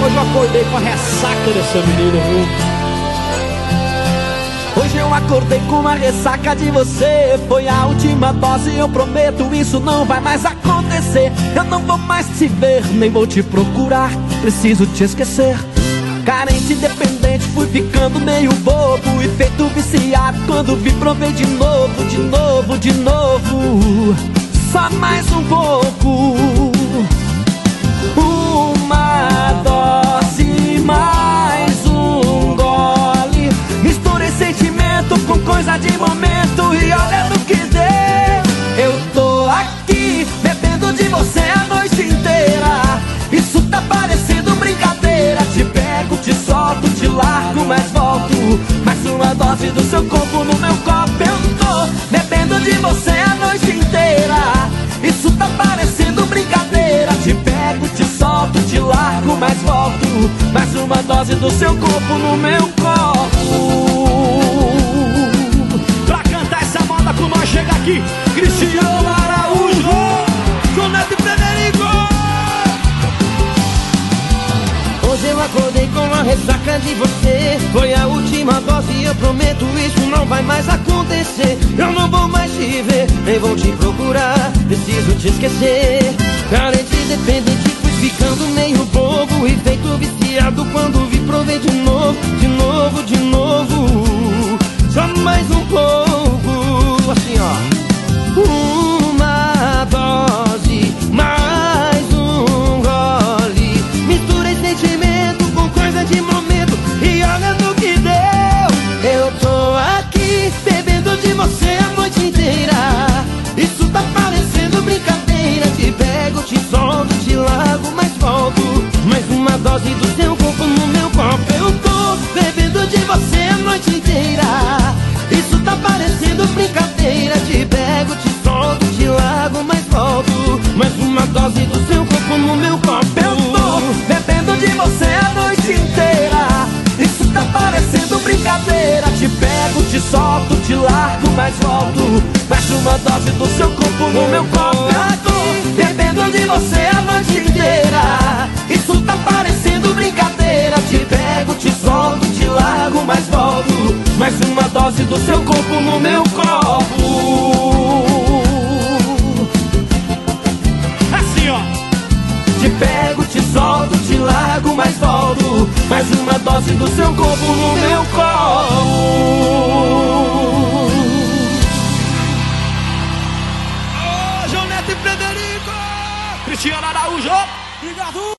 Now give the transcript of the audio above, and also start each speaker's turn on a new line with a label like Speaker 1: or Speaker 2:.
Speaker 1: Hoje eu acordei com a ressaca dessa menina, viu?
Speaker 2: Hoje eu acordei com uma ressaca de você. Foi a última dose, eu prometo, isso não vai mais acontecer. Eu não vou mais te ver, nem vou te procurar. Preciso te esquecer. Carente, independente, fui ficando meio bobo e feito viciado. Quando vi, provei de novo, de novo, de novo. Só mais um pouco. Uma dose, mais um gole. Misturei sentimento com coisa de momento e olha no que deu. Eu tô aqui bebendo de você a noite inteira. Isso tá parecendo brincadeira. Te pego, te solto, te largo, mas volto. Mais uma dose do seu corpo no meu copo. Eu tô bebendo de você a noite inteira. Isso tá parecendo brincadeira. Te pego, te solto, te largo, mas volto. Mais uma dose do seu corpo no meu copo.
Speaker 1: Pra cantar essa moda com nós chega aqui Cristiano Araújo, João Neto e Frederico.
Speaker 3: Hoje eu acordei com a ressaca de você. Foi a última dose, eu prometo, isso não vai mais acontecer. Eu não vou mais te ver, nem vou te procurar. Preciso te esquecer. Carente, independente, fui ficando meio bobo e feito viciado. Quando vi, provei de novo, de novo, de novo. Só mais um pouco, assim ó. Uma dose, mais um gole. Misturei sentimento com coisa de momento e olha no que deu. Eu tô aqui bebendo de você a noite inteira. Isso tá parecendo brincadeira. Te pego, te solto, te largo, mas volto. Mais uma dose do seu corpo no meu copo. Eu tô bebendo de você a noite inteira. Isso tá parecendo brincadeira. Te pego, te solto, te largo, mas volto. Mais uma dose do seu corpo no meu copo.
Speaker 2: Eu tô bebendo de você a noite inteira. Isso tá parecendo brincadeira. Te pego, te solto, te largo, mas volto. Mais uma dose do seu corpo no meu copo. Eu tô bebendo de você a noite inteira. Isso tá parecendo brincadeira. Te pego, te solto, te largo, mas volto. Mais uma dose do seu corpo no meu copo.
Speaker 1: Assim ó.
Speaker 2: Te pego, te solto, te largo, mas volto. Mais uma dose do seu corpo no meu copo.
Speaker 1: Ô, João Neto e Frederico, Cristiano Araújo. Obrigado.